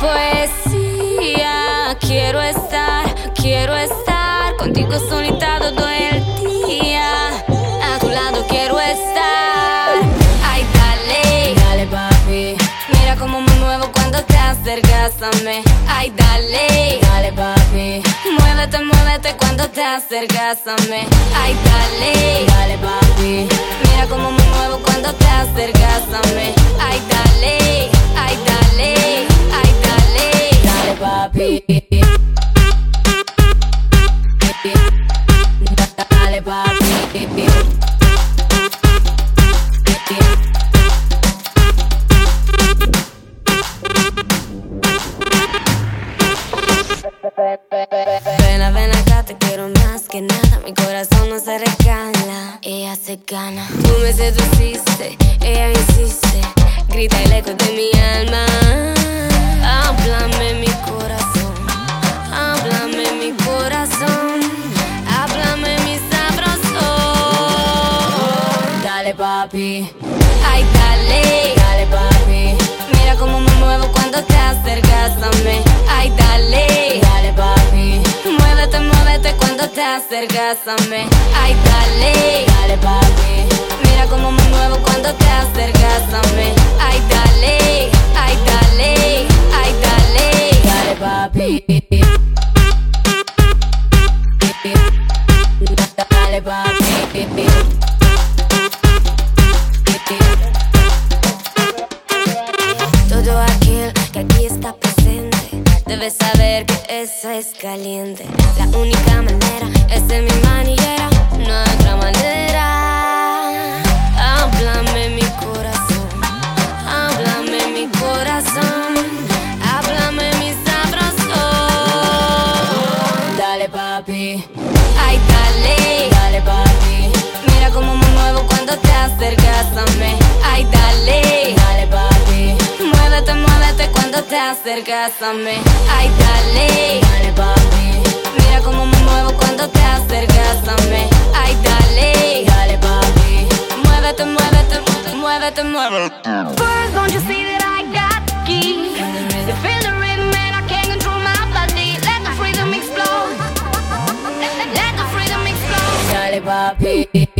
poesía. Quiero estar contigo solita todo el día. A tu lado quiero estar. Ay, dale, dale papi. Mira cómo me muevo cuando te acercas a mí. Ay, dale, dale papi. Muévete, muévete cuando te acercas a mí. Ay, dale, dale papi. Mira cómo me muevo cuando te acercas a mí. Ay, dale, ay, dale, ay, dale, dale papi. Dale papi. Ven acá, te quiero más que nada. Mi corazón no se regala, ella se gana. Tú me seduciste, ella insiste. Grita el eco de mi alma. Háblame mi corazón, háblame mi corazón, háblame mi sabroso. Dale papi, ay dale, dale papi. Mira cómo me muevo cuando te acercas a mí. Ay dale, dale papi. Muévete, muévete cuando te acercas a mí. Ay dale, dale papi. Mira cómo me muevo cuando te acercas a mí. Ay dale, ay dale, ay dale, dale papi. Dale papi. Todo aquel que aquí está presente debe saber que eso es caliente. La única manera es de mi manillera, no hay otra manera. Háblame mi corazón, háblame mi corazón, háblame mi sabroso. Dale papi, ay dale, dale papi. Mira cómo me muevo cuando te acercas a mí. Ay dale, dale papi. Muévete, muévete cuando te acercas a mí. Ay dale, dale papi. Mira cómo me muevo cuando te acercas a mí. Ay dale, dale papi. Muévete, muévete, muévete, muévete. First, don't you see that I got the key? You feel the rhythm and I can't control my body. Let the freedom explode. Let the freedom explode. Dale papi.